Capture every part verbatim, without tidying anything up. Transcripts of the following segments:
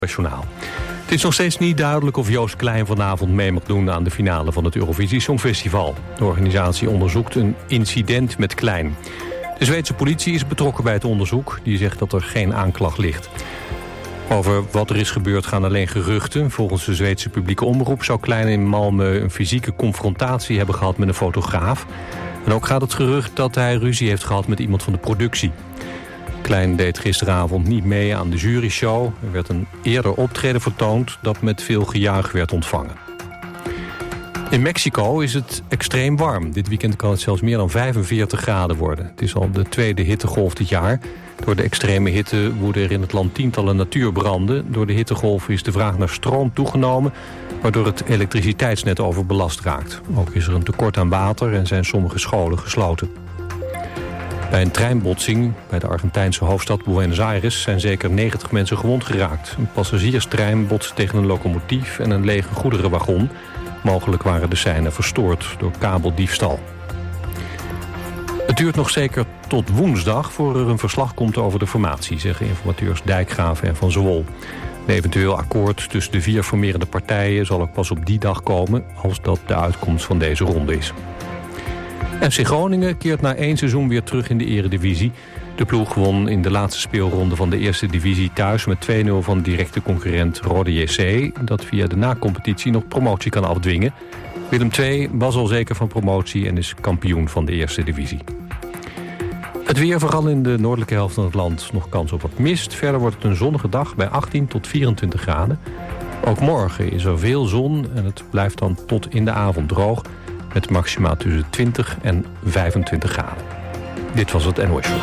Nationaal. Het is nog steeds niet duidelijk of Joost Klein vanavond mee mag doen aan de finale van het Eurovisie Songfestival. De organisatie onderzoekt een incident met Klein. De Zweedse politie is betrokken bij het onderzoek. Die zegt dat er geen aanklacht ligt. Over wat er is gebeurd gaan alleen geruchten. Volgens de Zweedse publieke omroep zou Klein in Malmö een fysieke confrontatie hebben gehad met een fotograaf. En ook gaat het gerucht dat hij ruzie heeft gehad met iemand van de productie. Klein deed gisteravond niet mee aan de juryshow. Er werd een eerder optreden vertoond dat met veel gejuich werd ontvangen. In Mexico is het extreem warm. Dit weekend kan het zelfs meer dan vijfenveertig graden worden. Het is al de tweede hittegolf dit jaar. Door de extreme hitte woeden er in het land tientallen natuurbranden. Door de hittegolf is de vraag naar stroom toegenomen, waardoor het elektriciteitsnet overbelast raakt. Ook is er een tekort aan water en zijn sommige scholen gesloten. Bij een treinbotsing bij de Argentijnse hoofdstad Buenos Aires zijn zeker negentig mensen gewond geraakt. Een passagierstrein botste tegen een locomotief en een lege goederenwagon. Mogelijk waren de seinen verstoord door kabeldiefstal. Het duurt nog zeker tot woensdag voor er een verslag komt over de formatie, zeggen informateurs Dijkgraven en Van Zwol. Een eventueel akkoord tussen de vier formerende partijen zal ook pas op die dag komen, als dat de uitkomst van deze ronde is. F C Groningen keert na één seizoen weer terug in de eredivisie. De ploeg won in de laatste speelronde van de eerste divisie thuis met twee nul van directe concurrent Rode J C, dat via de na-competitie nog promotie kan afdwingen. Willem twee was al zeker van promotie en is kampioen van de eerste divisie. Het weer, vooral in de noordelijke helft van het land, nog kans op wat mist. Verder wordt het een zonnige dag bij achttien tot vierentwintig graden. Ook morgen is er veel zon en het blijft dan tot in de avond droog, met maximaal tussen twintig en vijfentwintig graden. Dit was het N O S Show.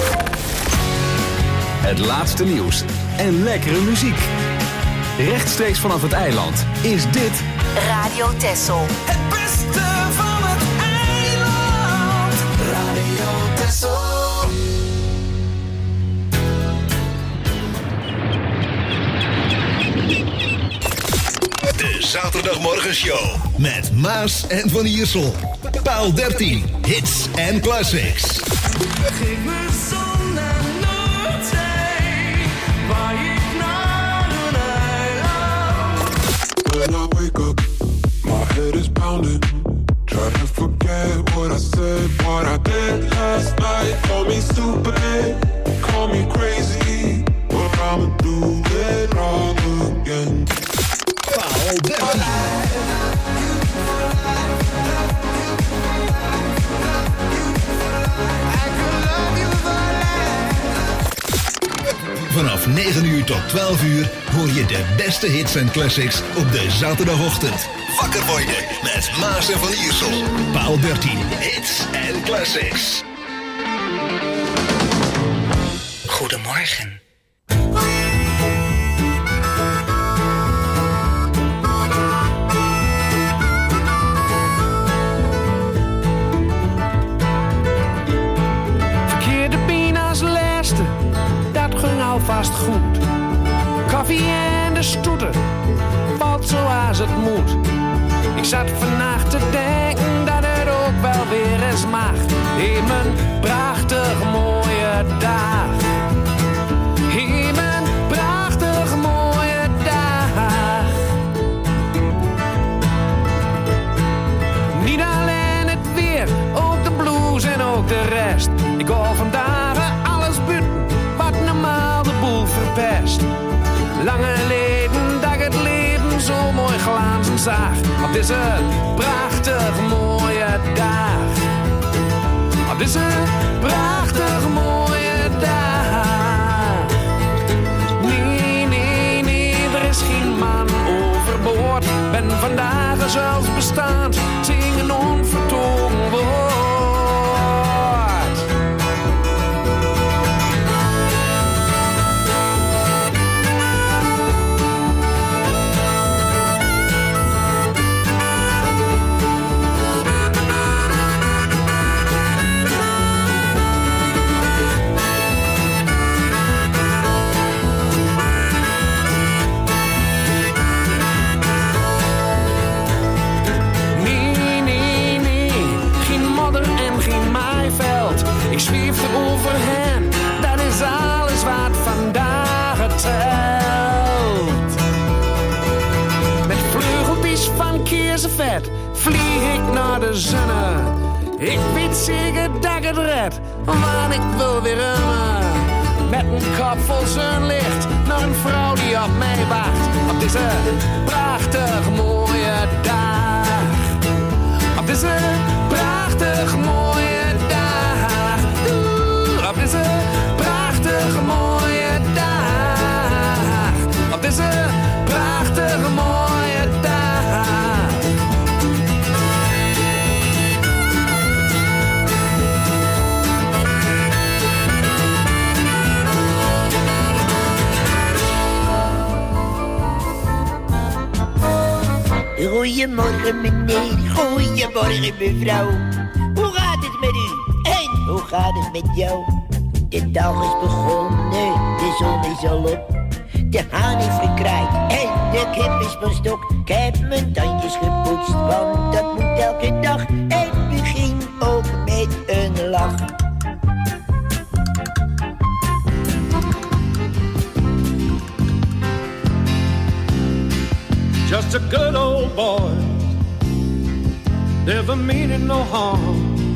Het laatste nieuws en lekkere muziek. Rechtstreeks vanaf het eiland is dit Radio Texel. Het beste van het eiland. Radio Texel. De Zaterdagmorgenshow met Maas en Van Iersel. Paal dertien, hits en classics. Geef me zon en noordzee, waar ik naar een eiland. When I wake up, my head is pounding. Try to forget what I said, what I did last night. Call me stupid, call me crazy, but I'ma do it all again. Paal dertien. Vanaf negen uur tot twaalf uur hoor je de beste hits en classics op de zaterdagochtend. Wakker worden met Maas en Van Iersel. Paal dertien, hits en classics. Goedemorgen. Vast goed. Koffie en de stoeten valt zoals het moet. Ik zat vannacht te denken dat het ook wel weer eens mag. In mijn prachtig mooie dag. In mijn prachtig mooie dag. Niet alleen het weer, ook de blues en ook de rest. Ik hoor vandaag alles buiten wat normaal de boel verpest. Lange geleden dat ik het leven zo mooi glazen zag. Op deze prachtig mooie dag. Op deze prachtig mooie dag. Nee, nee, nee, er is geen man overboord. Ben vandaag zelfs bestaand, zingen onvertogen woord. ze vet, vlieg ik naar de zonne. Ik weet zeker dat ik het red, want ik wil weer remmen. Met een kop vol zonlicht naar een vrouw die op mij wacht. Op deze prachtig mooie dag. Op deze prachtig mooie dag. Oeh, op deze prachtig mooie dag. Op deze prachtig mooie dag. Goedemorgen meneer, goedemorgen mevrouw. Hoe gaat het met u? En hoe gaat het met jou? De dag is begonnen, de zon is al op. De haan heeft gekraaid en de kip is van stok. Ik heb mijn tandjes gepoetst, want dat moet elke dag. En begin ook met een lach. Just a good old boy, never meaning no harm.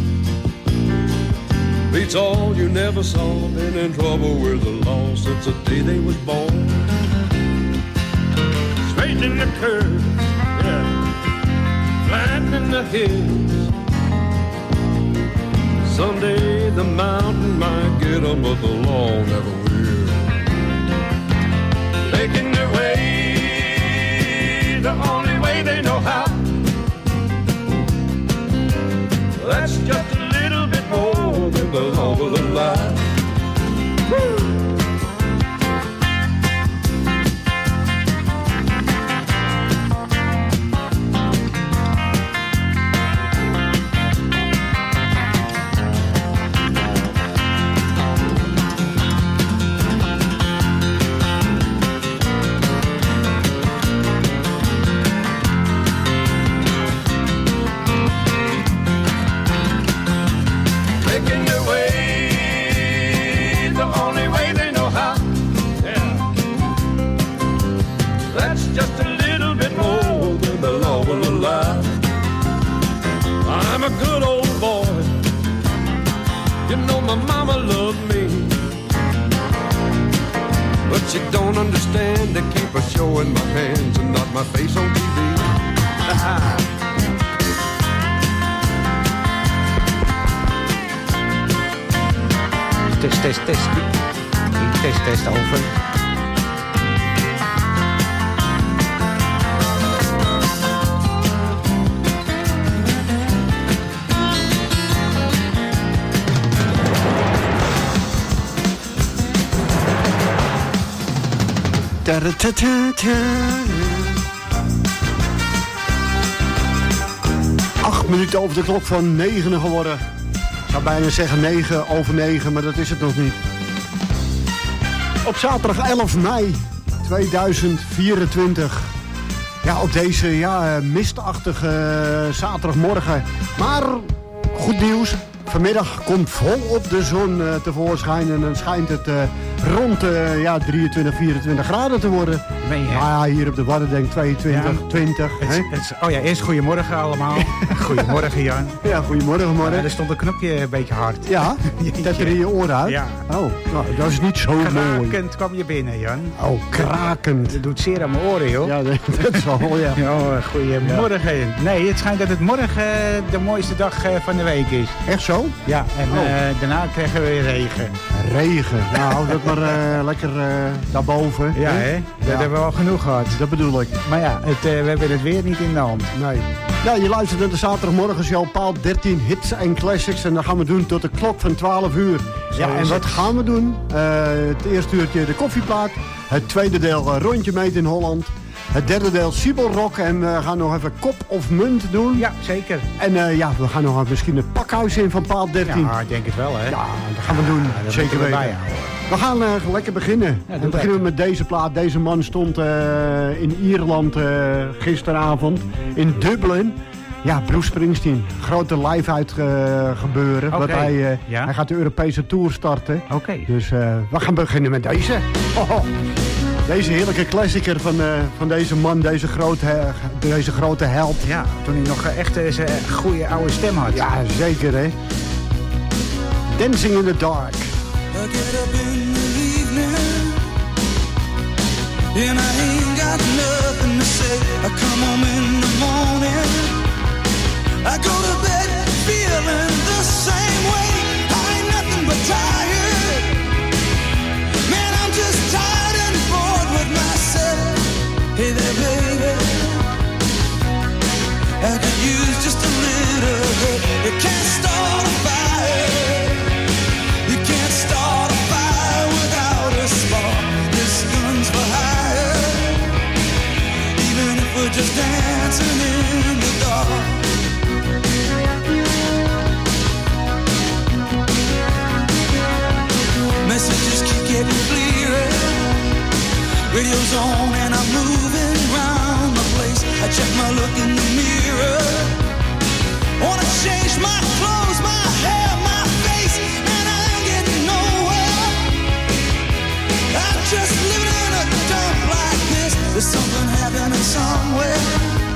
Beats all you never saw, been in trouble with the law since the day they was born. Straight in the curve, yeah, flat in the hills. Someday the mountain might get 'em, but the law never will. Making their way the only way they know how. That's just a little bit more than the law of the lie. Woo! I'm a good old boy. You know my mama loved me, but she don't understand. They keep her showing my hands and not my face on T V. Test, test, test. Test, test, over. Acht minuten over de klok van negen geworden. Ik zou bijna zeggen negen over negen, maar dat is het nog niet. Op zaterdag elf mei tweeduizend vierentwintig. Ja, op deze ja, mistachtige uh, zaterdagmorgen. Maar goed nieuws. Vanmiddag komt volop de zon uh, tevoorschijn en dan schijnt het uh, rond uh, ja, drieëntwintig, vierentwintig graden te worden. Ben je, ja, hier op de Wadden denk ik tweeëntwintig, ja, twintig. Het, het, oh ja, eerst goedemorgen allemaal. Goedemorgen Jan. Ja, goedemorgen morgen. Ja, er stond een knopje een beetje hard. Ja, dat er in je oren uit? Ja. Oh, nou, dat is niet zo krakend mooi. Krakend kwam je binnen Jan. Oh, krakend. Dat doet zeer aan mijn oren joh. Ja, dat, dat is wel, ja. Oh, goedemorgen. Ja. Nee, het schijnt dat het morgen de mooiste dag van de week is. Echt zo? Ja, en oh. uh, daarna krijgen we weer regen. Regen? Nou, hou dat maar uh, lekker uh, daarboven. Ja, hè? Dat ja. hebben we al genoeg gehad. Dat bedoel ik. Maar ja, het, uh, we hebben het weer niet in de hand. Nee. Ja, je luistert naar de zaterdagmorgenshow Paal dertien hits en classics. En dat gaan we doen tot de klok van twaalf uur. Zo ja, en wat het. gaan we doen? Uh, het eerste uurtje de koffieplaat. Het tweede deel uh, rondje meet in Holland. Het derde deel Siebelrock en we gaan nog even kop of munt doen. Ja, zeker. En uh, ja, we gaan nog misschien het pakhuis in van Paal dertien. Ja, ik denk het wel, hè. Ja, dat gaan we doen. Ja, zeker weten. We, we gaan uh, lekker beginnen. Ja, we beginnen met deze plaat. Deze man stond uh, in Ierland uh, gisteravond in Dublin. Ja, Bruce Springsteen. Grote live uit uh, gebeuren. Okay. Hij, uh, ja? hij gaat de Europese Tour starten. Oké. Okay. Dus uh, we gaan beginnen met deze. Oh, oh. Deze heerlijke klassieker van, uh, van deze man, deze grote, uh, deze grote held. Ja, toen hij nog echt uh, zijn goede oude stem had. Ja, zeker hè. Dancing in the Dark. I get up in the evening and I ain't got nothing to say. I come home in the morning, I go to bed feeling the same way. I ain't nothing but tired. Man, I'm just tired and bored with myself. Hey there, baby, I could use just a little help. You can't start a fire. You can't start a fire without a spark. This gun's for hire. Even if we're just dancing in the dark. Messages keep getting clearer. Radio's on and I'm moving around the place. I check my look in the mirror. Wanna change my clothes, my hair, my face, and I ain't getting nowhere. I'm just living in a dump like this. There's something happening somewhere.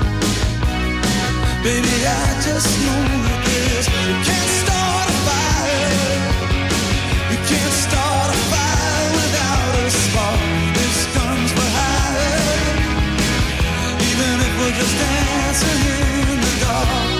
Baby, I just know that this. You can't start a fire. You can't start a fire without a spark. This gun's for hire. Even if we're just dancing in the dark.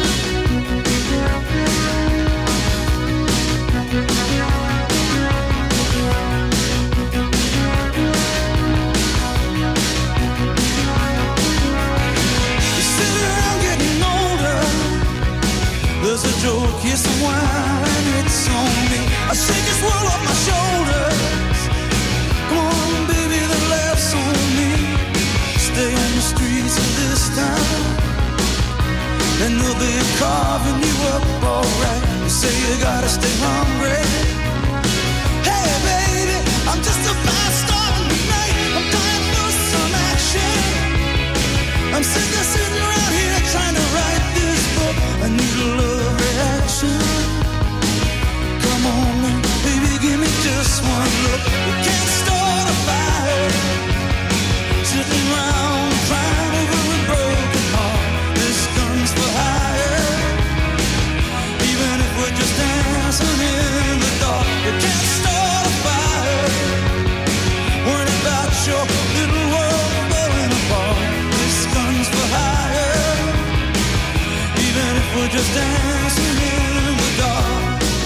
You sit around getting older. There's a joke, here's some wine, and it's on me. I shake this world off my shoulders. Come on, baby, the laughs on me. Stay on the streets of this town, and they'll be carving you up alright. You say you gotta stay hungry. Hey, baby, I'm just a fast star in the night. I'm dying for some action. I'm sick of sitting around here trying to write this book. I need a love reaction. Come on, man, baby, give me just one look. You can't start a fire sitting around crying over a broken heart. This gun's for hire. Even if we're just dancing in the dark, you can't start a fire worrying about your little world falling apart. This gun's for hire. Even if we're just dancing in the dark.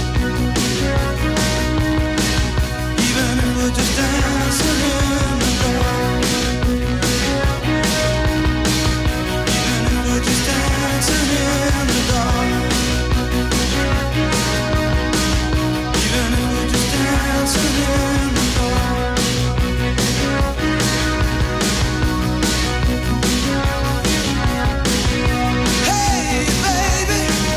Even if we're just dancing in the dark. Even if we're just dancing in the dark. Even if we're just dancing in the dark. Hey, baby.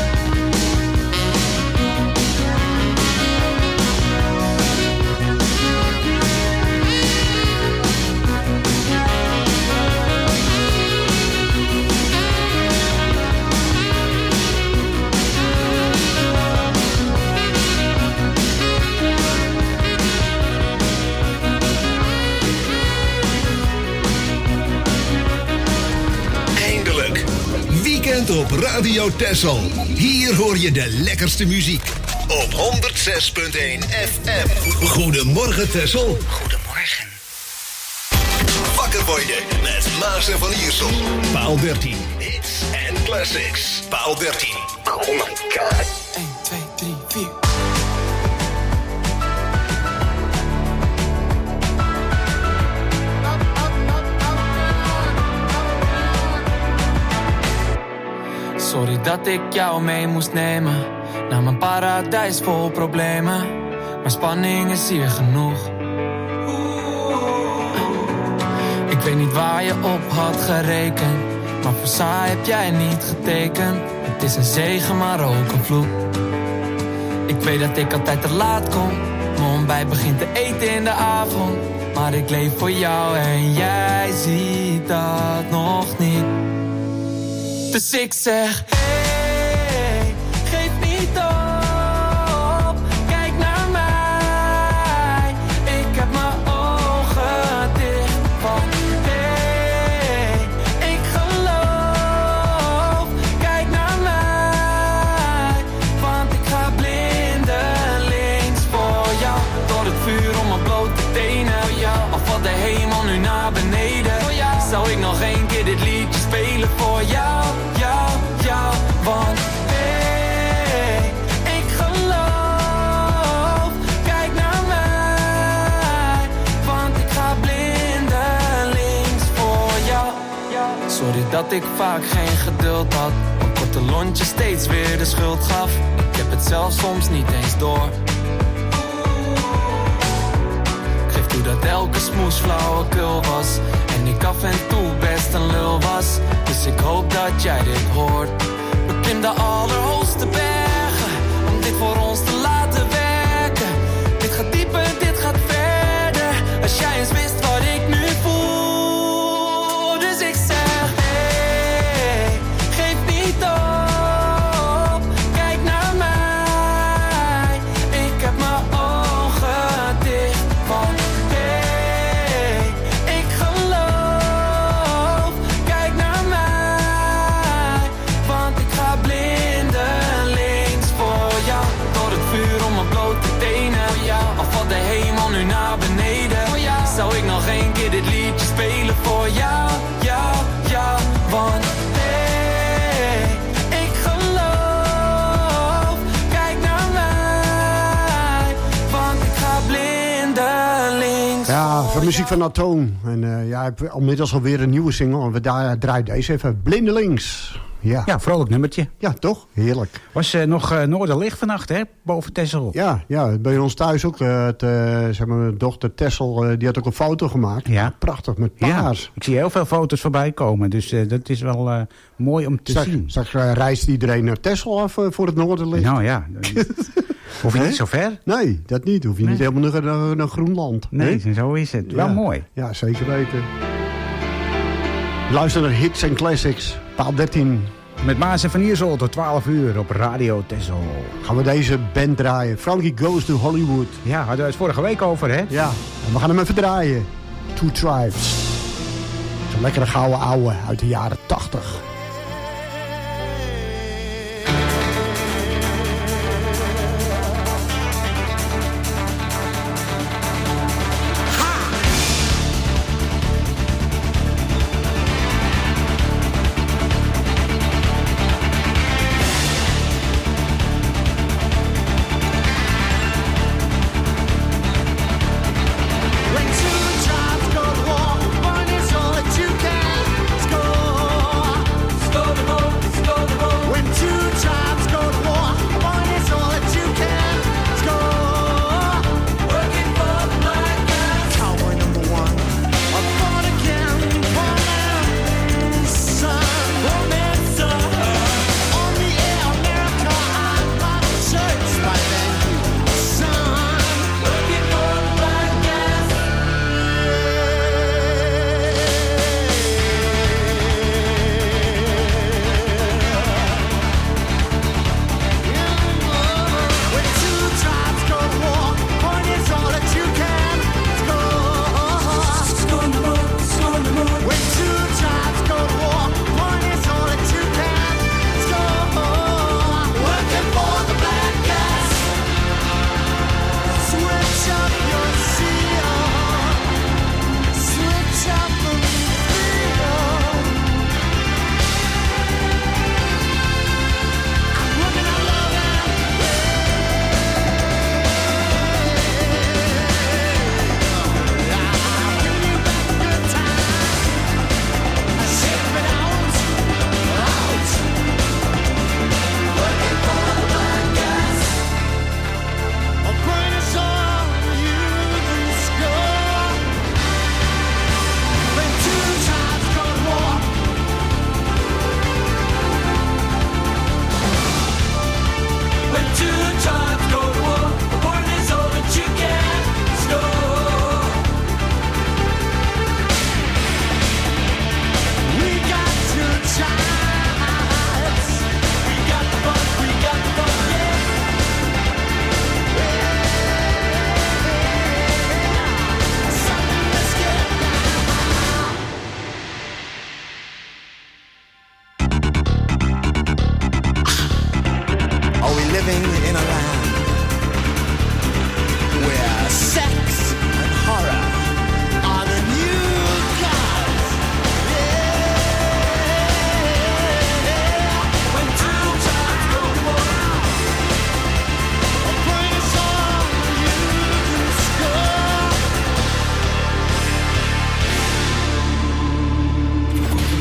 Eindelijk. Weekend op Radio Texel. Hier hoor je de lekkerste muziek. Op honderd zes punt één F M. Goedemorgen Texel. Goedemorgen. Wakker worden met Maas en Van Iersel. Paal dertien. Hits en classics. Paal dertien. Oh my god. één, twee, drie, vier. Sorry dat ik jou mee moest nemen naar mijn paradijs vol problemen. Maar spanning is hier genoeg. Ik weet niet waar je op had gerekend, maar voor saai heb jij niet getekend. Het is een zegen, maar ook een vloek. Ik weet dat ik altijd te laat kom. Mijn ontbijt begint te eten in de avond. Maar ik leef voor jou en jij ziet dat nog niet. Dus ik zeg, hey, geef niet op. Kijk naar mij. Ik heb mijn ogen dicht. zou ik nog één keer dit liedje spelen voor jou, jou, jou. Want hey, ik geloof, kijk naar mij, want ik ga blindelings voor jou. Sorry dat ik vaak geen geduld had, mijn korte lontje steeds weer de schuld gaf. Ik heb het zelf soms niet eens door. Ik geef toe dat elke smoes flauwekul was en ik af en toe best een lul was. Dus ik hoop dat jij dit hoort. We klimmen de allerhoogste bergen om dit voor ons te laten werken. Dit gaat dieper, dit gaat verder. Als jij eens wist wat ik nu voel. Dus ik zeg hey, geef niet op, kijk naar mij. Ik heb mijn ogen dicht, want hey, ik geloof, kijk naar mij, want ik ga blindelings voor jou. Door het vuur om mijn blote tenen, al valt de hemel nu naar beneden. Zou ik nog één keer dit liedje spelen voor jou, jou, jou. Want hey, ik geloof, kijk naar mij, want ik ga blindelings. Ja, van muziek van Atoon. En uh, ja, ik heb inmiddels alweer een nieuwe single. En we da- draaien deze even. Blindelings. Ja. Ja, vrolijk nummertje. Ja, toch? Heerlijk. Was uh, nog uh, Noorderlicht vannacht, hè? Boven Texel. Ja, ja, bij ons thuis ook. Uh, het, uh, zeg maar, mijn dochter Tessel, uh, die had ook een foto gemaakt. Ja. Prachtig, met paars. Ja, ik zie heel veel foto's voorbij komen. Dus uh, dat is wel uh, mooi om te straks, zien. Straks uh, reist iedereen naar Texel af uh, voor het Noorderlicht. Nou ja. Hoef je niet zo ver? Nee, dat niet. Hoef je nee. niet helemaal naar, naar, naar Groenland. Nee, nee, zo is het. Wel ja. mooi. Ja, zeker weten. Luister naar Hits en Classics. Paal dertien. Met Maas en Van Iersel tot twaalf uur op Radio Texel. Gaan we deze band draaien. Frankie Goes to Hollywood. Ja, hadden we het vorige week over, hè? Ja, en we gaan hem even draaien. Two Tribes. Zo'n lekkere gouden ouwe uit de jaren tachtig. All that you can score.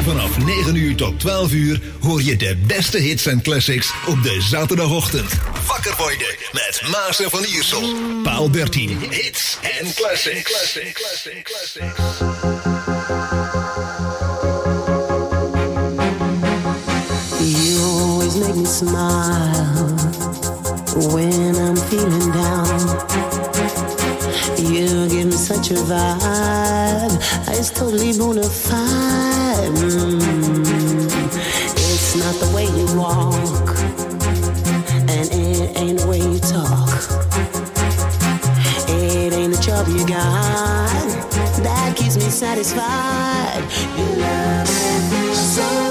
Vanaf negen uur tot twaalf uur hoor je de beste hits en classics op de zaterdagochtend. Wakker worden met Maas en Van Iersel. Paal dertien, hits en classics. classics, classics, classics. You always make me smile when I'm feeling down. You give me such a vibe, it's totally bona fide. Mm. It's not the way you walk, and it ain't the way you talk. It ain't the job you got that keeps me satisfied. You love me so.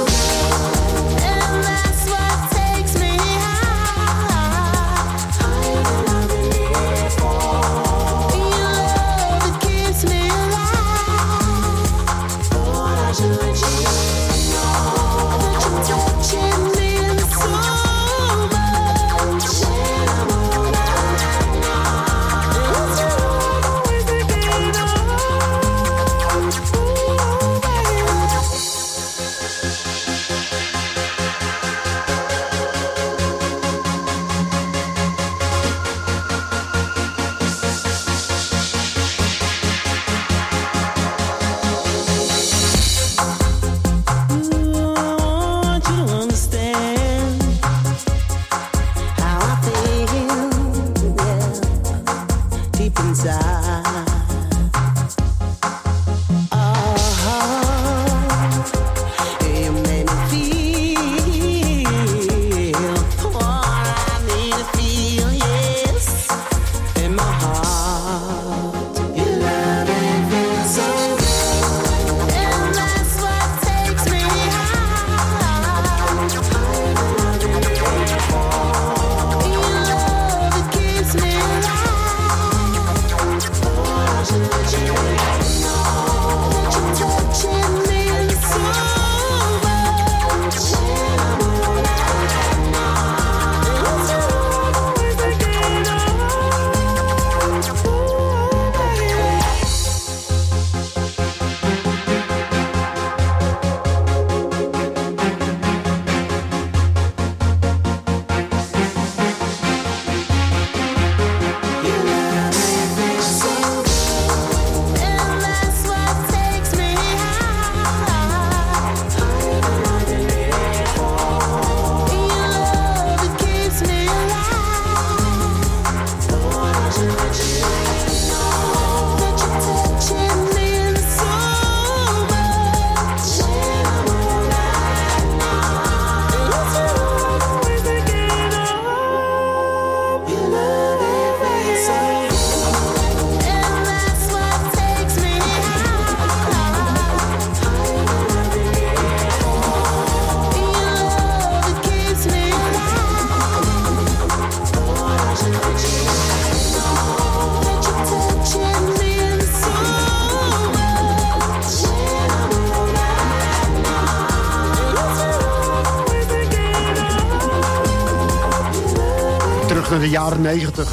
De jaren negentig.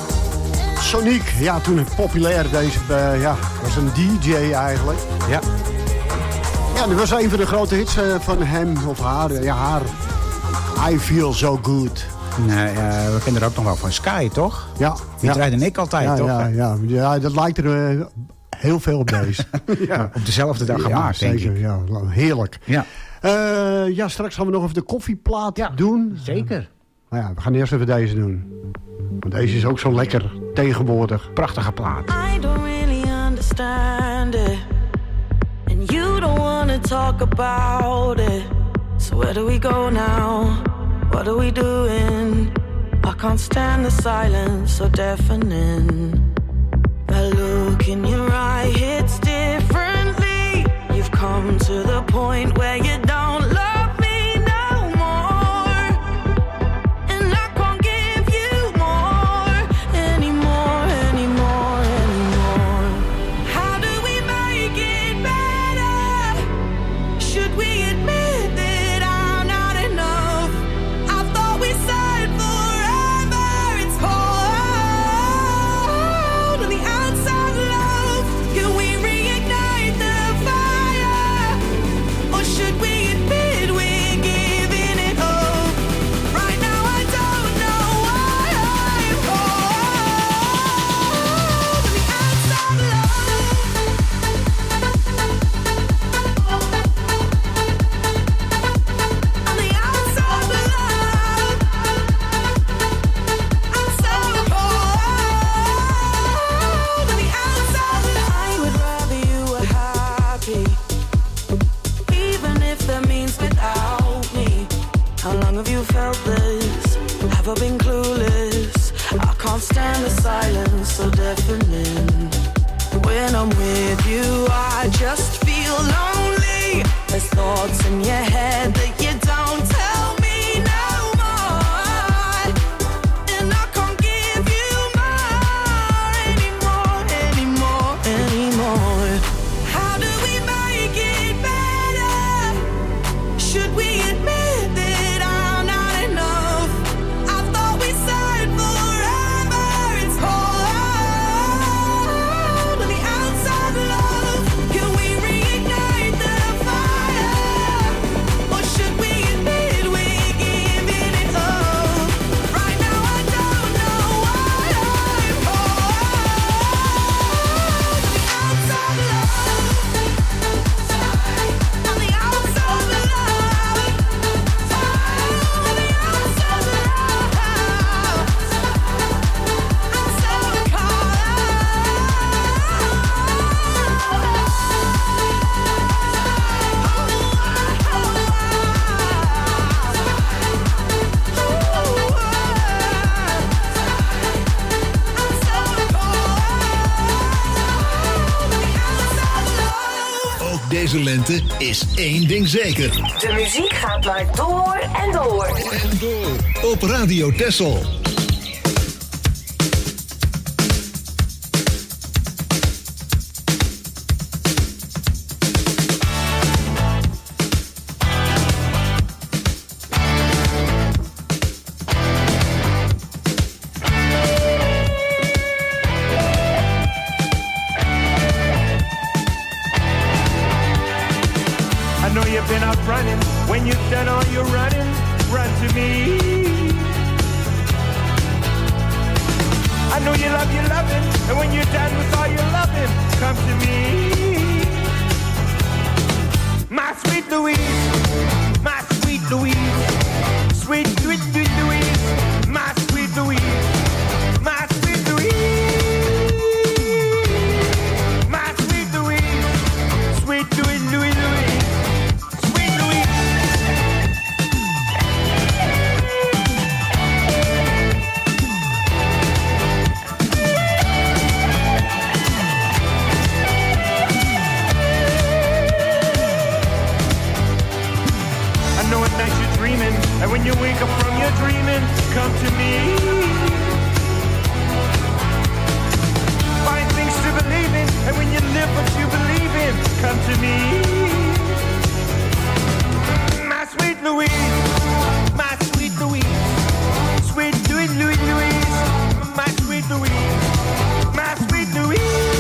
Sonic, ja, toen populair. Deze uh, ja, was een D J eigenlijk. Ja. Ja, dat was een van de grote hits uh, van hem of haar. Ja, haar. I Feel So Good. Nee, uh, we kennen er ook nog wel van Sky, toch? Ja. Die ja. draaide ik altijd, ja, toch? Ja, ja, ja, dat lijkt er uh, heel veel op deze. Ja. Op dezelfde dag gemaakt, ja, denk zeker, ik. Ja, heerlijk. Ja. Uh, ja, straks gaan we nog even de koffieplaat ja, doen. Zeker. Nou ja, we gaan eerst even deze doen. Want deze is ook zo lekker tegenwoordig. Prachtige plaat. I don't really understand it. And you don't wanna talk about it. So where do we go now? What are we doing? I can't stand the silence so deafening. That look in your eye hits differently. You've come to the point where you don't love me no more. And I can't give you more anymore, anymore, anymore. How do we make it better? Should we admit that I'm not enough? I thought we said forever. It's cold on the outside, love. Can we reignite the fire? Or should long have you felt this? Have I been clueless? I can't stand the silence so deafening. When I'm with you, I just feel lonely. There's thoughts in your head that you don't tell me no more. And I can't give you more anymore, anymore, anymore. How do we make it better? Should we admit that I'm not enough? I thought we said forever. It's cold on the outside, love. Can we reignite the fire? Or should we admit we're giving it up? Right now I don't know what I'm for. On the outside, love. On the outside, love. On the outside, love. I'm so Ook deze lente is één ding zeker. De muziek gaat maar door en door. En door. Op Radio Texel. I know you've been out running. When you've done all your running, run to me. I know you love your loving, and when you're done with all your loving, come to me. My sweet Louise, my sweet Louise, sweet, sweet, sweet Louise, my sweet Louise, my sweet Louise, my sweet Louise, sweet Louise, Louise, Louise. And when you wake up from your dreaming, come to me. Find things to believe in, and when you live what you believe in, come to me. My sweet Louise, my sweet Louise, sweet Louise, Louise, Louise, my sweet Louise, my sweet Louise,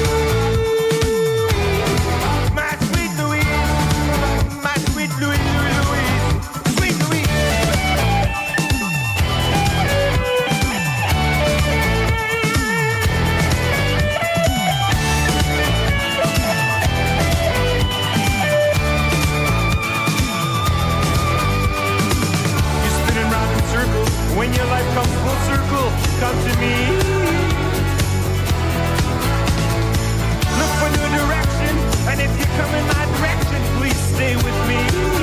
my sweet Louise, my sweet Louise, Louise, Louise, sweet Louise. When your life comes full circle, come to me. Look for new direction, and if you come in my direction, please stay with me.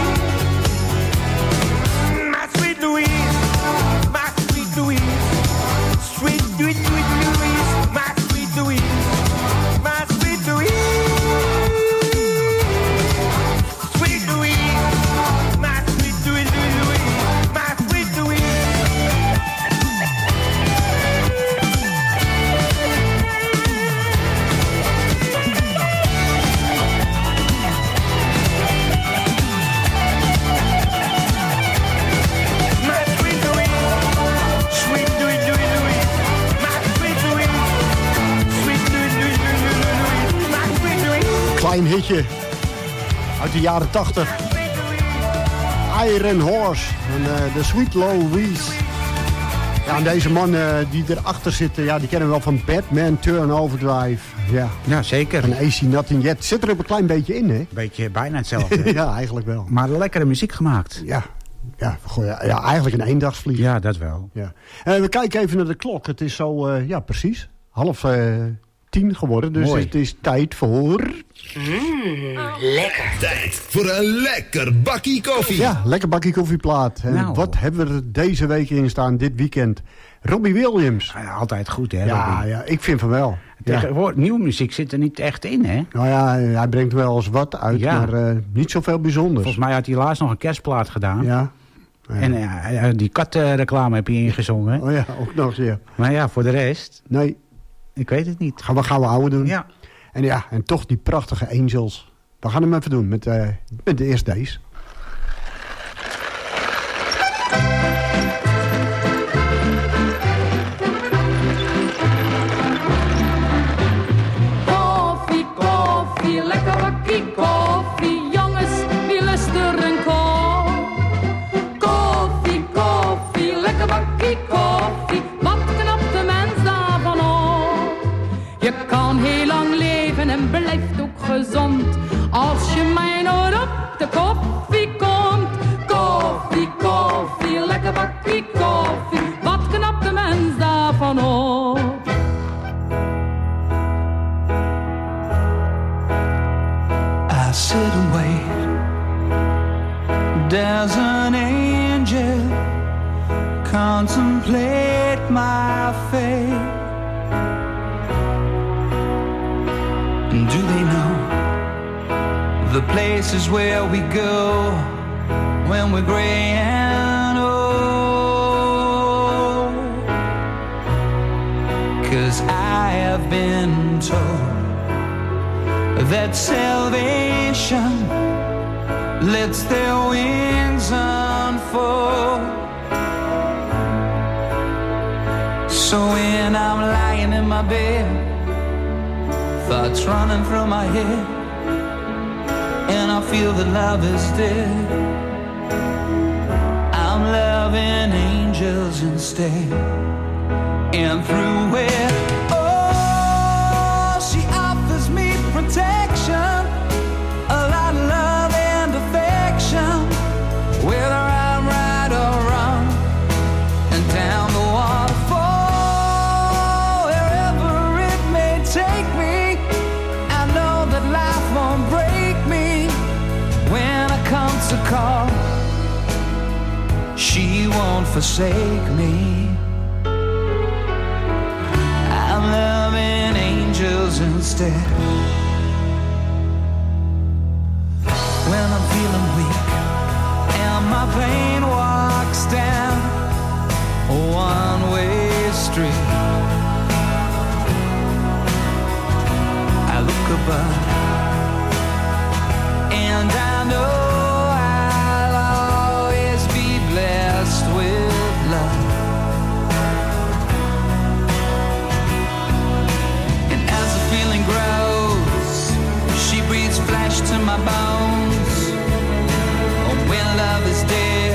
My sweet Louise, my sweet Louise, sweet, sweet, sweet Louise, my sweet Louise, my sweet Louise, sweet Louise, my sweet Louise, Louise, my sweet Louise. Klein hitje uit de jaren tachtig. Iron Horse en uh, de Sweet Louise. Ja, en deze man uh, die erachter zit, uh, ja, die kennen we wel van Batman Turn Overdrive. Ja, ja zeker. En A C Nothing Yet. Zit er ook een klein beetje in, hè? Beetje bijna hetzelfde. Ja, eigenlijk wel. Maar lekkere muziek gemaakt. Ja. Ja, goh, ja, ja, eigenlijk een eendagsvlieg. Ja, dat wel. Ja. Uh, we kijken even naar de klok. Het is zo, uh, ja, precies. Half uh, tien geworden. Dus Mooi. het is tijd voor... Mmm, lekker. Tijd voor een lekker bakkie koffie. Ja, lekker bakkie koffieplaat. En Nou. wat hebben we er deze week in staan, dit weekend? Robbie Williams. Ja, altijd goed, hè, Ja, Robbie? ja, ik vind van wel. Ja. Tegenwoordig, nieuwe muziek zit er niet echt in, hè? Nou ja, hij brengt wel eens wat uit, Ja. maar uh, niet zoveel bijzonders. Volgens mij had hij laatst nog een kerstplaat gedaan. Ja. Ja. En uh, ja, die katreclame heb je ingezongen. Oh ja, ook nog, ja. Maar ja, voor de rest... Nee. Ik weet het niet. Gaan we gaan we ouwe doen. Ja. En ja, en toch die prachtige Angels. We gaan hem even doen met, uh, met de eerste deze. Koffie, koffie, lekker bakkie koffie. Jongens, wie lust er een kop? Koffie, koffie, lekker bakkie koffie. Wat knapt de mens daarvan op? Je kan heel lang leven en blijft ook gezond. Als je mij nooit op de koffie komt. Koffie, koffie, lekker bakkie koffie. Wat knapt de mens daarvan op? I sit and wait. There's an angel contemplate my fate. Do they know the places where we go when we're gray and old? 'Cause I have been told that salvation lets their wings unfold. So when I'm lying in my bed, thoughts running through my head, and I feel that love is dead, I'm loving angels instead. And through it, oh, she offers me protection, a lot of love and affection, whether I'm right or wrong, and down the waterfall, wherever it may take me, I know that life won't break me when I come to call. She won't forsake me. I'm loving angels instead. When I'm feeling weak and my pain walks down a one-way street, I look above and I know I'll always be blessed with love. And as the feeling grows, she breathes flesh to my bones. Oh, when love is dead,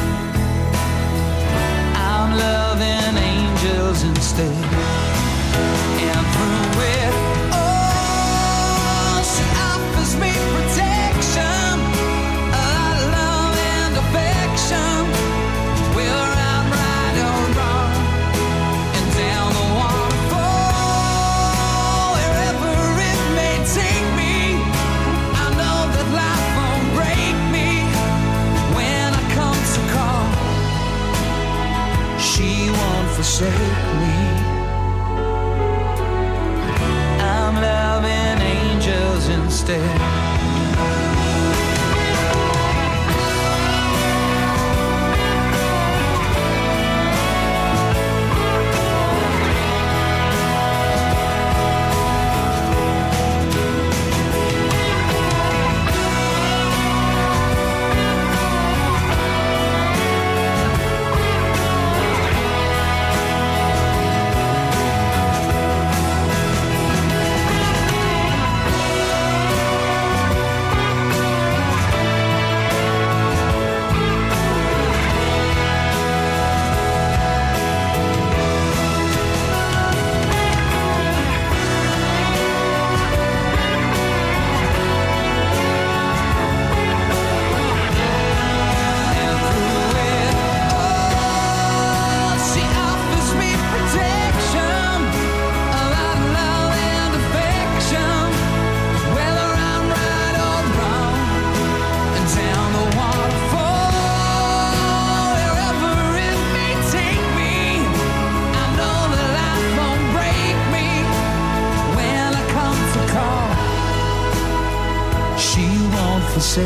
I'm loving angels instead. And through it, oh, she offers me protection, a lot of love and affection, whether I'm right or wrong, and down the waterfall, wherever it may take me, I know that life won't break me when I come to call. She won't forsake me. I'm loving angels instead.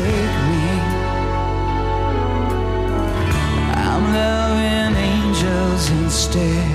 take me. I'm loving angels instead.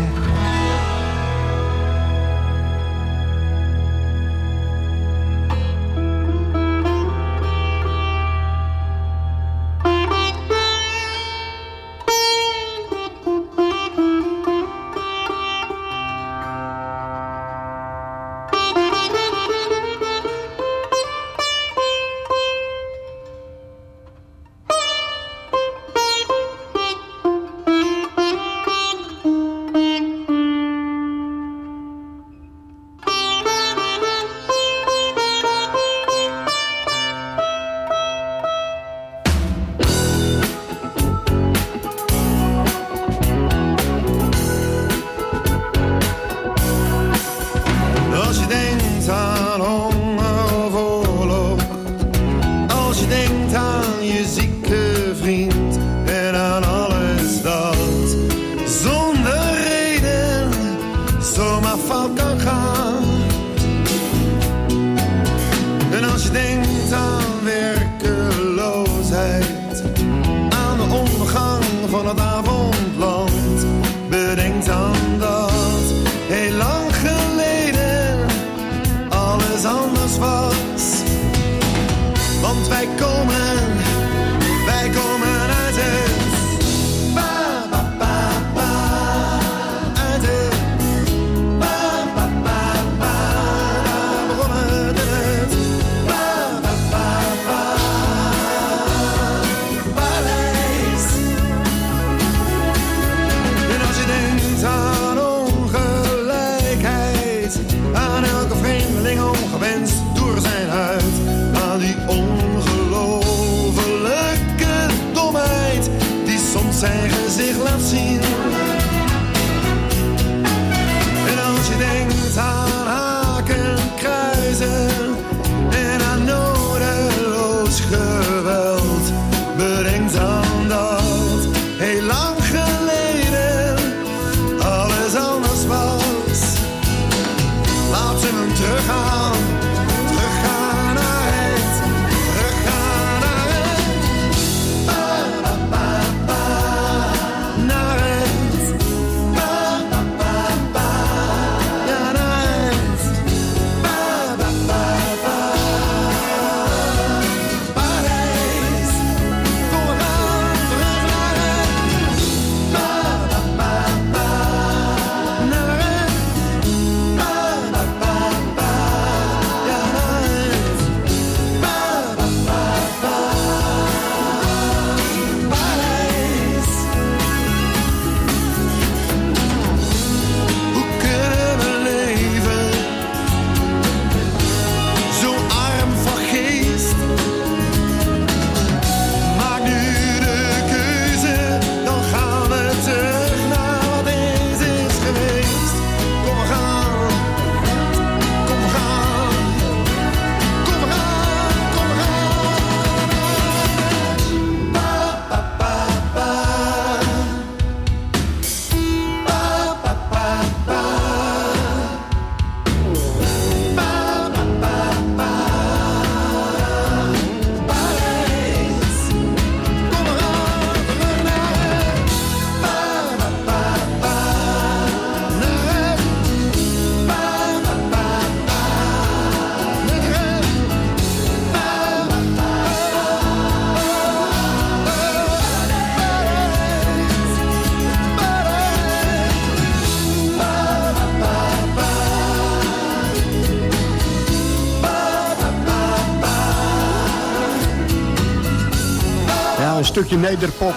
Stukje nederpop.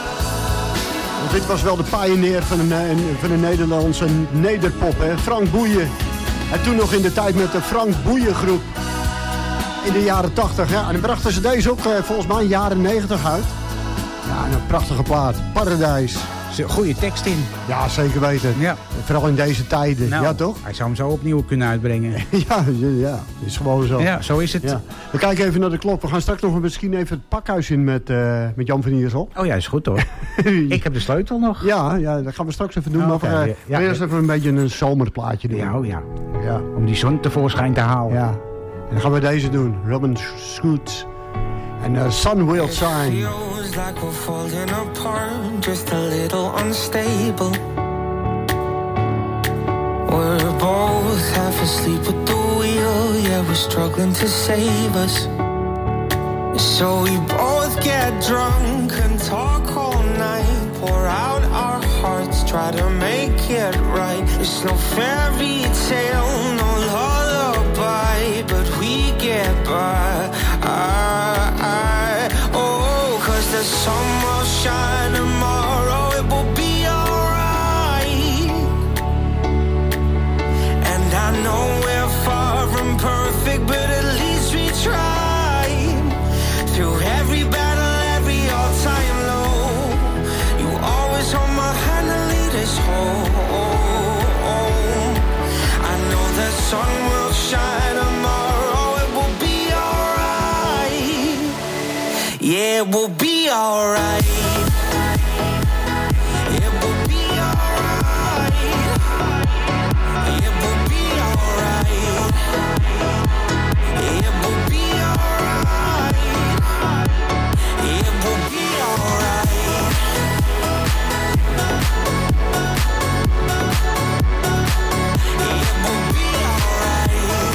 Want dit was wel de pionier van de, van de Nederlandse nederpop. Hè? Frank Boeien. En toen nog in de tijd met de Frank Boeien groep. In de jaren tachtig. Ja. En dan brachten ze deze ook volgens mij jaren negentig uit. Ja, en een prachtige plaat. Paradijs. Goede tekst in. Ja, zeker weten. Ja. Vooral in deze tijden. Nou, ja, toch? Hij zou hem zo opnieuw kunnen uitbrengen. ja, ja, is gewoon zo. Ja, zo is het. Ja. We kijken even naar de klok. We gaan straks nog misschien even het pakhuis in met, uh, met Jan van Iersel. Oh ja, is goed hoor. Ik heb de sleutel nog. Ja, ja, dat gaan we straks even doen. Oh, okay. Maar we gaan uh, eerst even een beetje een zomerplaatje doen. Ja, oh, ja. ja. Om die zon tevoorschijn te halen. Ja. En dan gaan we deze doen. Robin Scoots. En uh, Sun Will Shine. Feels like we're falling apart, just a little unstable. We're both half asleep at the wheel, yeah, we're struggling to save us. So we both get drunk and talk all night, pour out our hearts, try to make it right. It's no fairy tale, no lullaby, but we get by. I, I, oh, cause the sun will shine tomorrow, it will be alright. And I know we're far from perfect, but at least we try. Through every battle, every all-time low, you always hold my hand and lead us home. I know the sun will shine tomorrow, it will be alright. Yeah, it will be alright. It will be alright. It will be alright. It will be alright. It will be alright. It will be alright.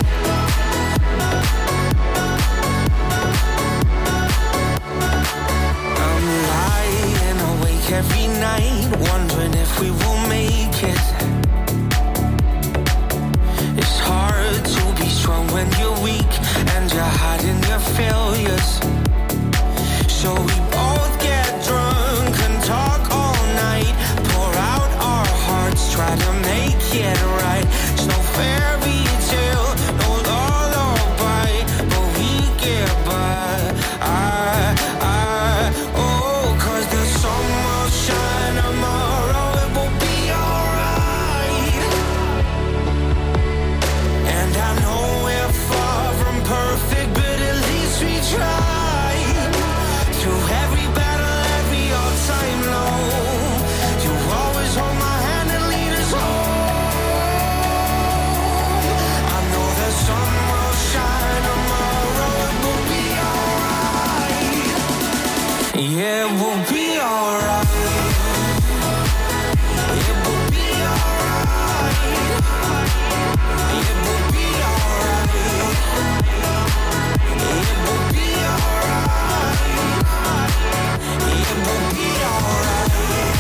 I'm lying awake every night, wondering if we will make it. It's hard to be strong when you're weak and you're hiding your failures. So we both get drunk and talk all night, pour out our hearts, try to make it right. It's no fairy tale, no lullaby, but we get by. I, I, oh, cause the sun will shine tomorrow, it will be alright. And I know we're far from perfect, but at least we try. Through every battle, every all-time low, you always hold my hand and lead us home. I know the sun will shine tomorrow, it will be alright. Yeah, it will be alright. It will be alright. It will be alright. It will be alright. It will be alright.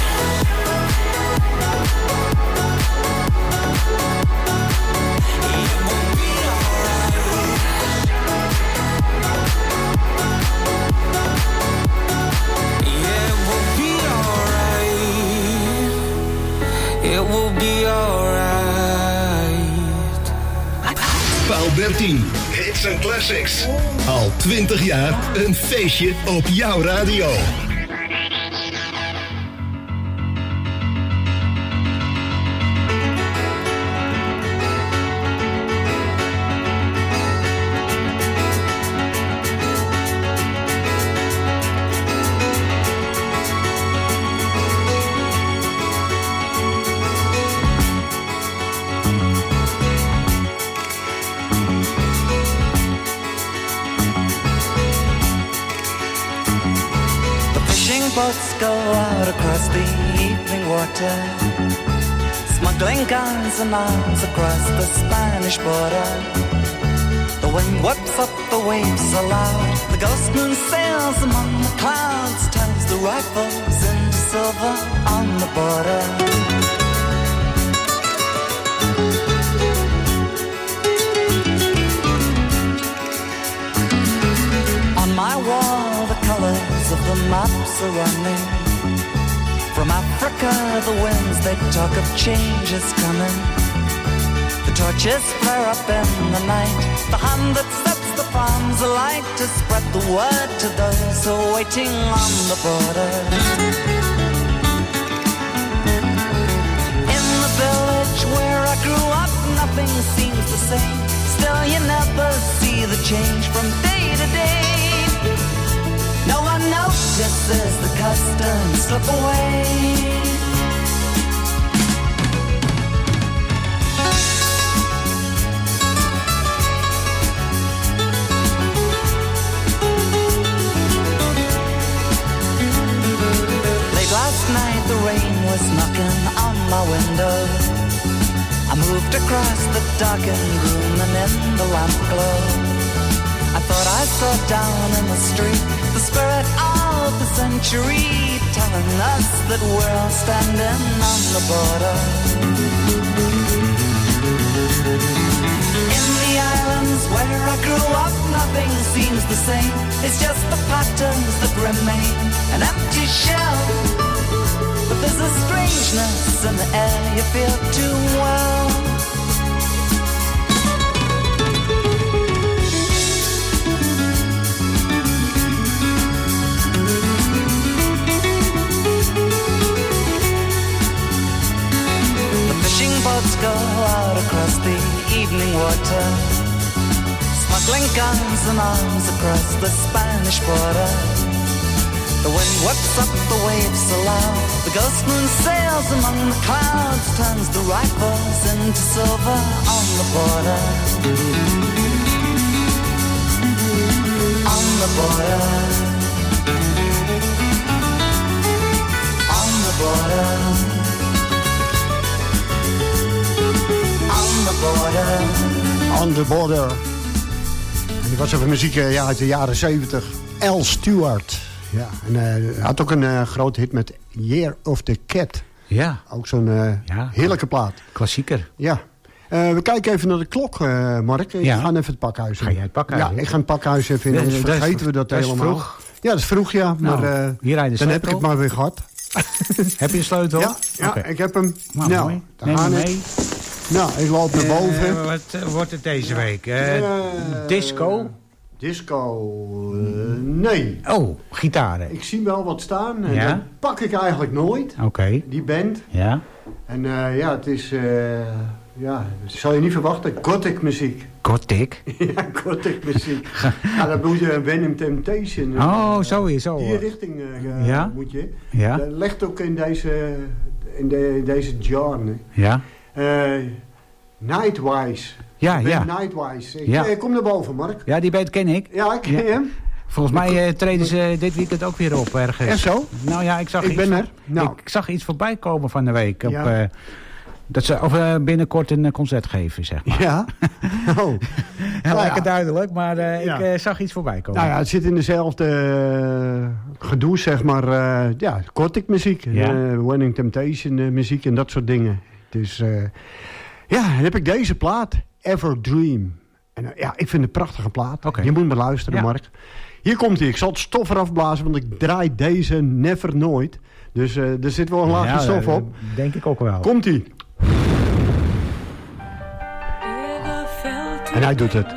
It will be alright. Yeah, it will be alright. It will be alright. Paal dertien, hits en classics. Al twintig jaar een feestje op jouw radio. Boats go out across the evening water, smuggling guns and arms across the Spanish border. The wind whips up the waves aloud, the ghost moon sails among the clouds, turns the rifles into silver on the border. On my wall the colors of the maps are running. From Africa the winds they talk of change is coming. The torches flare up in the night, the hand that sets the farms alight to spread the word to those who are waiting on the border. In the village where I grew up nothing seems the same. Still you never see the change from day to day. No one notices the customs slip away. knocking on my window. I moved across the darkened room and in the lamp glow I thought I saw down in the street the spirit of the century, telling us that we're all standing on the border. In the islands where I grew up, nothing seems the same. It's just the patterns that remain, an empty shell. But there's a strangeness in the air you feel too well. Boats go out across the evening water, smuggling guns and arms across the Spanish border. The wind whips up the waves so loud, the ghost moon sails among the clouds, turns the rifles into silver on the border. On the border. On the border. On the Border. En die was even muziek ja, uit de jaren zeventig. Al Stewart. Ja, en uh, hij had ook een uh, grote hit met Year of the Cat. Ja. Ook zo'n uh, ja, heerlijke plaat. Klassieker. Ja. Uh, we kijken even naar de klok, uh, Mark. Ik ja. ga even het pakhuis in. Ga jij het pakhuis in? Ja, ik ga het pakhuis even in. Anders ja, vergeten dat is, we dat, dat helemaal. Vroeg. Ja, dat is vroeg, ja. Maar nou, uh, hier rijden dan heb ik het maar weer gehad. Heb je een sleutel? Ja, ja okay. Ik heb hem. Nou, nou mooi. Daar gaan mee. Nou, ik loop naar boven. Uh, wat uh, wordt het deze week? Uh, uh, disco? Disco, uh, nee. Oh, gitaren. Ik zie wel wat staan. En ja? dat pak ik eigenlijk nooit. Oké. Okay. Die band. Ja. En uh, ja, het is... Uh, ja, dat zal je niet verwachten. Gothic muziek. Gothic? Ja, gothic muziek. Ja, dat moet je Venom Temptation. Oh, uh, zo is zo. Die richting uh, ja? moet je. Ja. Dat ligt ook in deze, in de, in deze genre. Ja. Uh, Nightwise. Ja, ja. Nightwise. Ik, ja. ik kom naar boven, Mark. Ja, die band ken ik. Ja, ik ken ja. hem. Volgens mij uh, treden ze dit weekend ook weer op ergens. En zo? Nou ja, ik zag, ik iets, ben er. Nou. Ik zag iets voorbij komen van de week. Op, ja. uh, dat ze of, uh, binnenkort een uh, concert geven, zeg maar. Ja? Oh. Heel nou, lekker ja. duidelijk, maar uh, ja. ik uh, zag iets voorbij komen. Nou ja, het zit in dezelfde uh, gedoe, zeg maar. Uh, ja, gothic muziek. Ja. Uh, Winning Temptation uh, muziek en dat soort dingen. Dus uh, ja, dan heb ik deze plaat. Ever Dream. En uh, ja, ik vind het een prachtige plaat. Okay. Je moet maar luisteren, ja. Mark. Hier komt hij. Ik zal het stof eraf blazen, want ik draai deze never nooit. Dus uh, er zit wel een laagje ja, stof op. Denk ik ook wel. Komt hij. En hij doet het.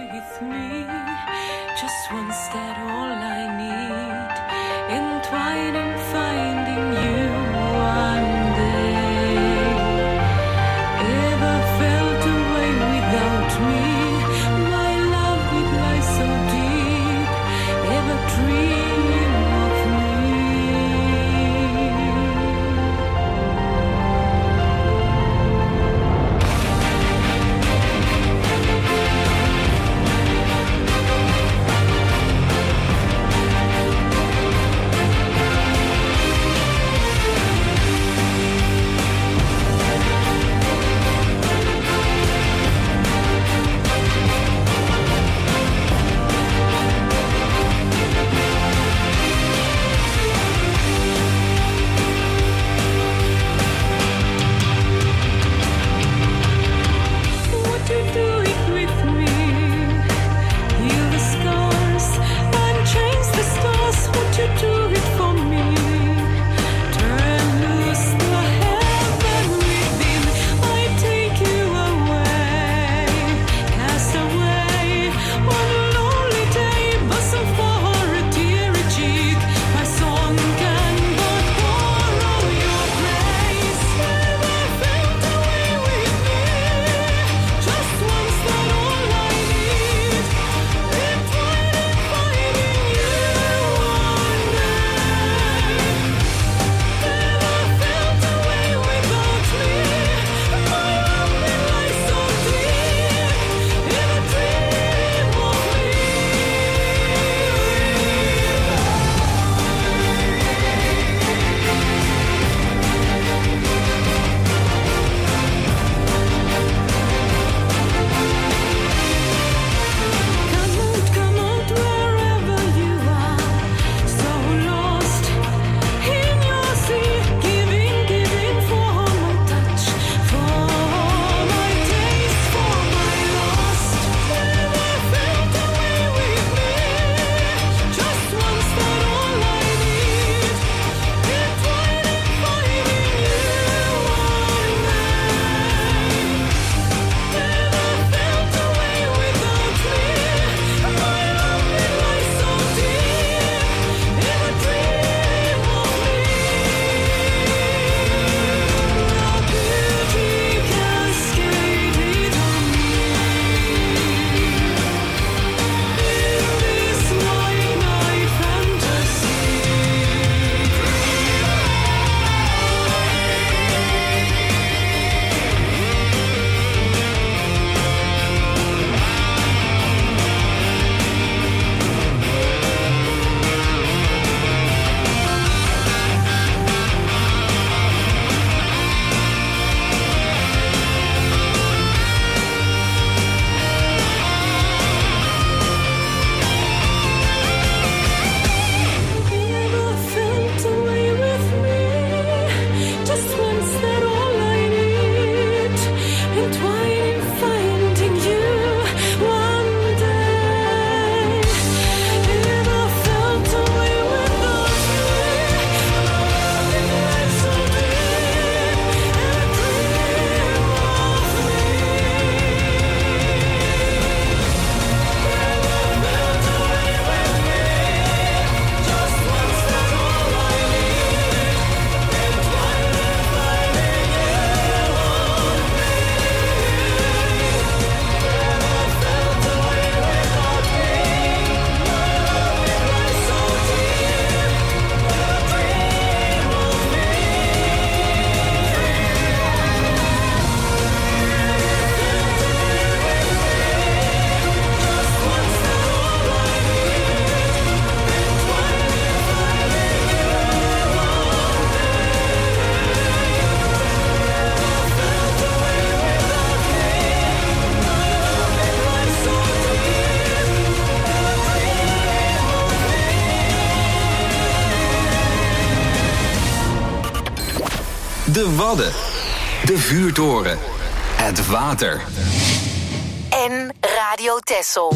De Wadden. De Vuurtoren. Het water. En Radio Texel.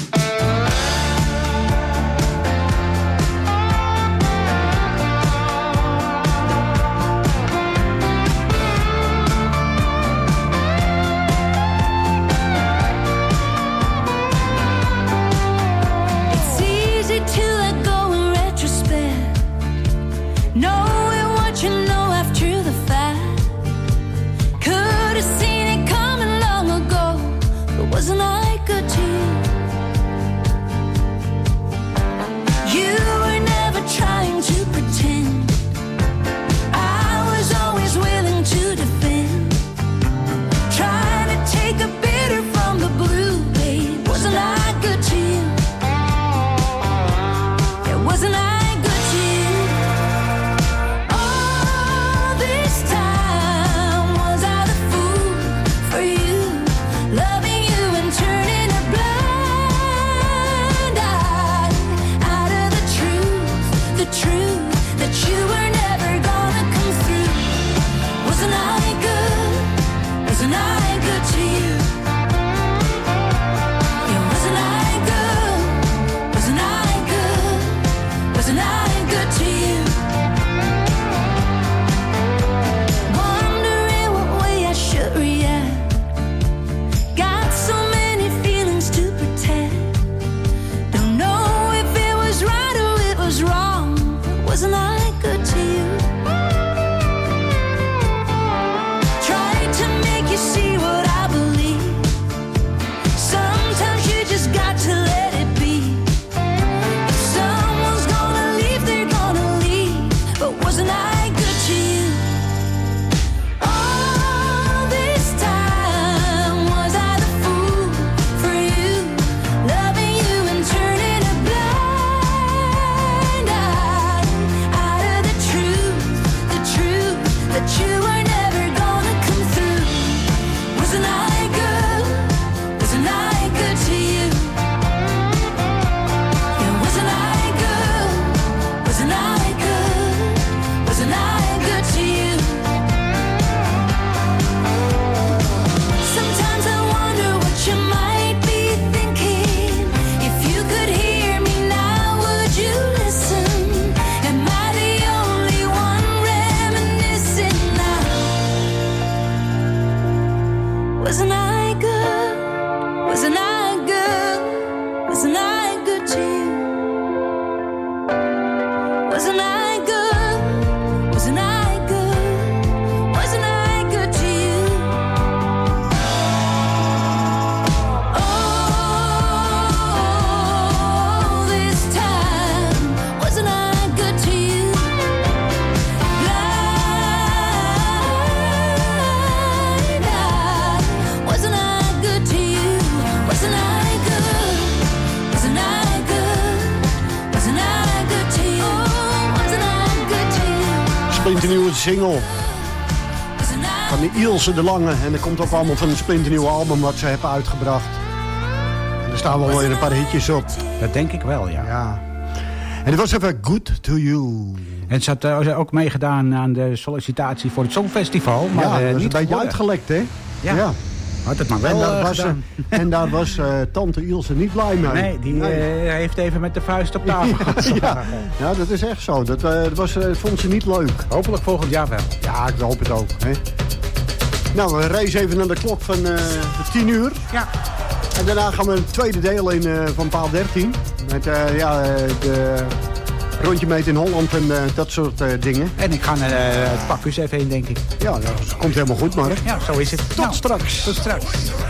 Wasn't I good to you? You were never trying to pretend. I was always willing to defend. Trying to take the bitter from the blue, babe. Wasn't I good to you? Yeah, wasn't I good to you? All this time, was I the fool for you? Loving turning a blind eye out of the truth, the truth that you were never gonna come through. Wasn't I good? Wasn't I good to you? Yeah, wasn't I good? Wasn't I good? Wasn't I good to you? Wondering what way I should react. Got so many feelings to protect. Don't know if it was right or it was wrong. Wasn't I good to you? Tried to make you see what I believe. Sometimes you just got to let it be. If someone's gonna leave, they're gonna leave. But wasn't I good to you? All this time, was I the fool for you? Loving you and turning a blind eye out of the truth, the truth that you were never gonna come through. Wasn't I good? Wasn't I good to you? Yeah, wasn't I good? Wasn't I good? Wasn't I good to you? Sometimes I wonder what you might be thinking. If you could hear me now, would you listen? Am I the only one reminiscing now? Wasn't I good? Wasn't I good? Wasn't I good to you? Wasn't I good? Wasn't I good? Wasn't I good to you? All this time, wasn't I good to you? Blind eye, wasn't I good to you? Wasn't I good? Wasn't I good? Wasn't I good to you? Wasn't I good to you? Splinternieuwe single van de Ilse de Lange. En dat komt ook allemaal van een splinternieuwe album wat ze hebben uitgebracht. En er staan wel weer een paar hitjes op. Dat denk ik wel, ja. Ja. En het was even Good to You. En ze had uh, ook meegedaan aan de sollicitatie voor het Songfestival. Maar, ja, dat uh, is niet een beetje geworden. uitgelekt, hè? Ja. ja. Had het maar wel en, daar uh, was, gedaan. en daar was uh, tante Ilse niet blij mee. Nee, die nee. Uh, heeft even met de vuist op tafel gehad. ja, ja, dat is echt zo. Dat, uh, dat was, uh, vond ze niet leuk. Hopelijk volgend jaar wel. Ja, ik hoop het ook. Hè? Nou, we racen even naar de klok van uh, tien uur. Ja. En daarna gaan we een tweede deel in uh, van paal dertien. Met uh, ja, uh, de rondje meet in Holland en uh, dat soort uh, dingen. En ik ga naar uh, het Pakhuis even heen, denk ik. Ja, dat komt helemaal goed, Mark. Ja, zo is het. Tot nou, straks. Tot straks.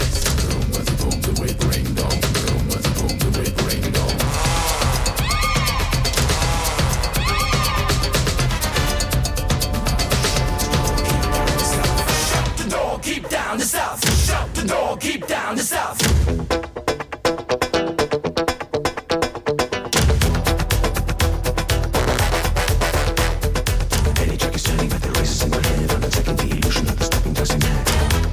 Keep down the south. Shut the door. Keep down the south. Any trick is turning, but the race is in my head. I'm attacking the illusion of the stopping doesn't matter.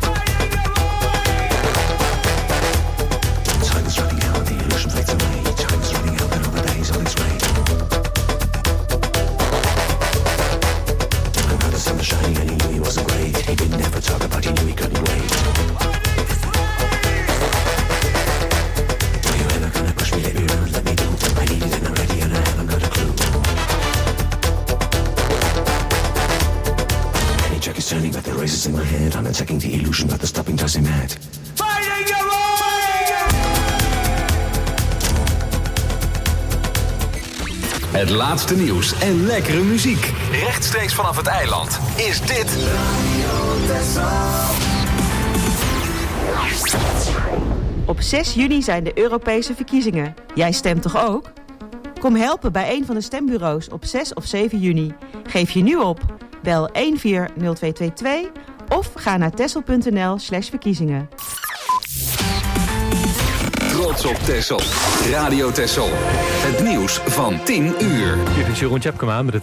Time is running out, the illusion fades away. Time is running out, but over days on its way. And now the sun is shining and you turning back the razors in my head. I'm attacking the illusion, but the stopping does him mad. Fighting your own! Het laatste nieuws en lekkere muziek. Rechtstreeks vanaf het eiland is dit... Op zes juni zijn de Europese verkiezingen. Jij stemt toch ook? Kom helpen bij een van de stembureaus op zes of zeven juni. Geef je nu op. Bel een vier nul twee twee twee of ga naar texel.nl slash verkiezingen. Trots op Texel. Radio Texel. Het nieuws van tien uur. Dit is Jeroen Tjepkema met